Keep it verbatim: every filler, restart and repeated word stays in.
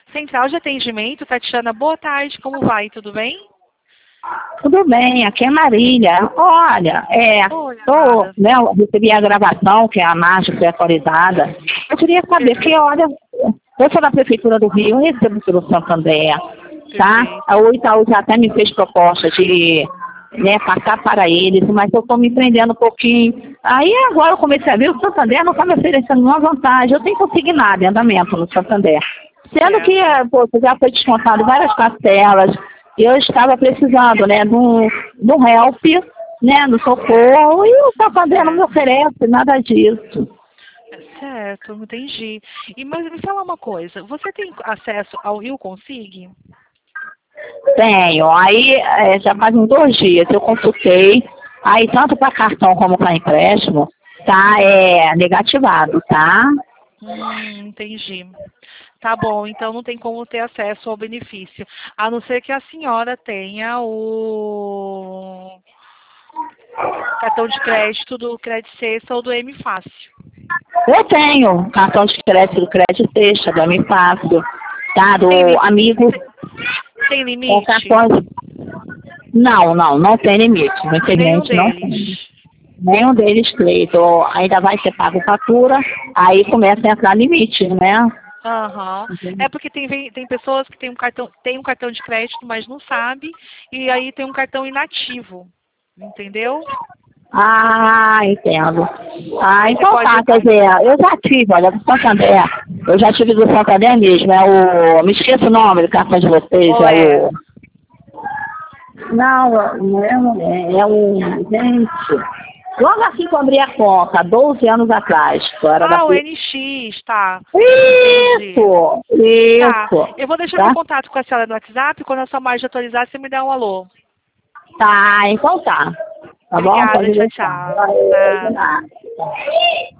Central de Atendimento, Tatiana, boa tarde, como vai? Tudo bem? Tudo bem, aqui é Marília. Olha, é, Oi, tô, amada. né, eu recebi a gravação, que é a margem foi atualizada. Eu queria saber, que olha, eu sou da Prefeitura do Rio, eu recebo pelo Santander, tá? Perfeito. O Itaú já até me fez proposta de, né, passar para eles, mas eu estou me prendendo um pouquinho. Aí agora eu comecei a ver, o Santander não está me oferecendo nenhuma vantagem. Eu tenho consignado em andamento no Santander. Sendo que, Certo. pô, já foi descontado várias parcelas, e eu estava precisando, né, de um, de um help, né, no socorro, e o Santander não me Certo. oferece nada disso. É certo, entendi. E, mas me fala uma coisa, você tem acesso ao Rio Consig? Tenho. Aí, é, já faz uns dois dias eu consultei, aí tanto para cartão como para empréstimo, tá, é, negativado, tá? Hum, entendi. Tá bom, então não tem como ter acesso ao benefício, a não ser que a senhora tenha o cartão de crédito do Crédito Sexta ou do M Fácil. Eu tenho cartão de crédito do Crédito Sexta, do Ame Fácil, tá, Tem, do li- amigo, tem, tem com limite? cartões. Não, não, não tem limite, Nenhum infelizmente não deles. tem. Nenhum deles, Cleiton, ainda vai ser pago fatura, aí começa a entrar limite, né? Aham. É porque tem, vem- tem pessoas que têm um cartão, tem um cartão de crédito, mas não sabe, e aí tem um cartão inativo. Entendeu? Ah, entendo. Ah, Aí você então pode. tá, quer dizer, eu já tive, olha, do Santander, eu já tive do Santander mesmo, é o, me esqueço o nome do cartão de vocês, Ou é é? o, não, não é, o- é, é o, gente, logo assim que eu abri a conta, doze anos atrás, que eu era da... Ah, o N X, tá. Entendi. Isso, Tá. isso, Eu vou deixar meu tá? contato com a senhora no WhatsApp. Quando a sua margem atualizar, você me dá um alô. Tá, então tá. Tá bom? Obrigada, Pode tchau, deixar. tchau. Valeu, de Nada. nada.